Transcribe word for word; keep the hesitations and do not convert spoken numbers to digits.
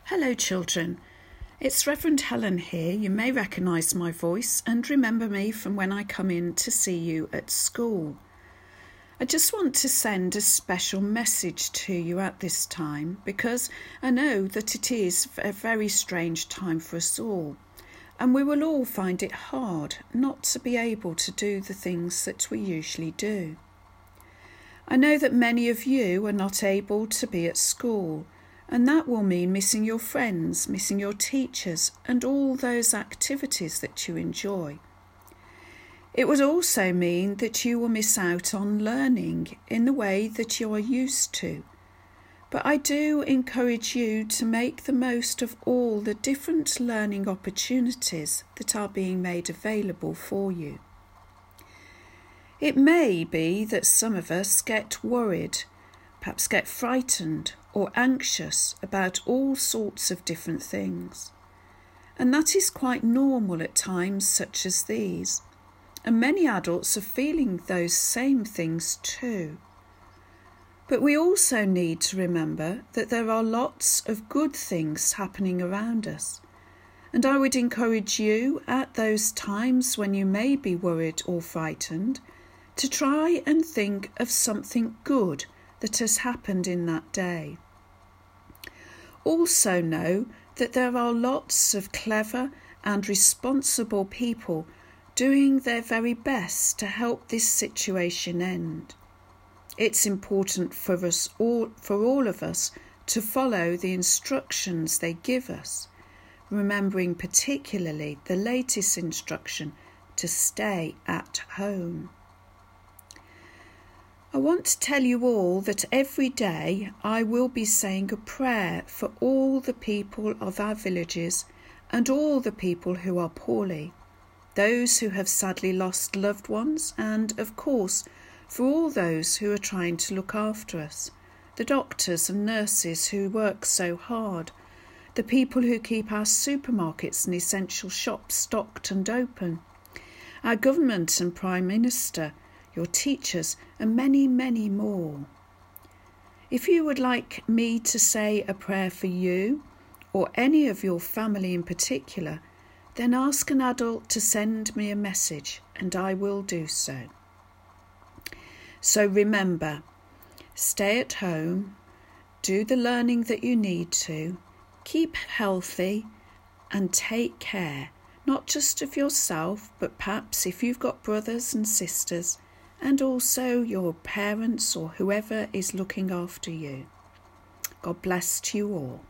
Hello children, it's Reverend Helen here. You may recognise my voice and remember me from when I come in to see you at school. I just want to send a special message to you at this time because I know that it is a very strange time for us all, and we will all find it hard not to be able to do the things that we usually do. I know that many of you are not able to be at school, and that will mean missing your friends, missing your teachers, and all those activities that you enjoy. It would also mean that you will miss out on learning in the way that you are used to. But I do encourage you to make the most of all the different learning opportunities that are being made available for you. It may be that some of us get worried, perhaps get frightened or anxious about all sorts of different things. And that is quite normal at times such as these. And many adults are feeling those same things too. But we also need to remember that there are lots of good things happening around us. And I would encourage you at those times when you may be worried or frightened to try and think of something good that has happened in that day. Also know that there are lots of clever and responsible people doing their very best to help this situation end. It's important for us all, for all of us to follow the instructions they give us, remembering particularly the latest instruction to stay at home. I want to tell you all that every day I will be saying a prayer for all the people of our villages and all the people who are poorly, those who have sadly lost loved ones, and of course for all those who are trying to look after us, the doctors and nurses who work so hard, the people who keep our supermarkets and essential shops stocked and open, our government and Prime Minister, your teachers, and many, many more. If you would like me to say a prayer for you, or any of your family in particular, then ask an adult to send me a message, and I will do so. So remember, stay at home, do the learning that you need to, keep healthy, and take care, not just of yourself, but perhaps if you've got brothers and sisters, and also your parents or whoever is looking after you. God bless to you all.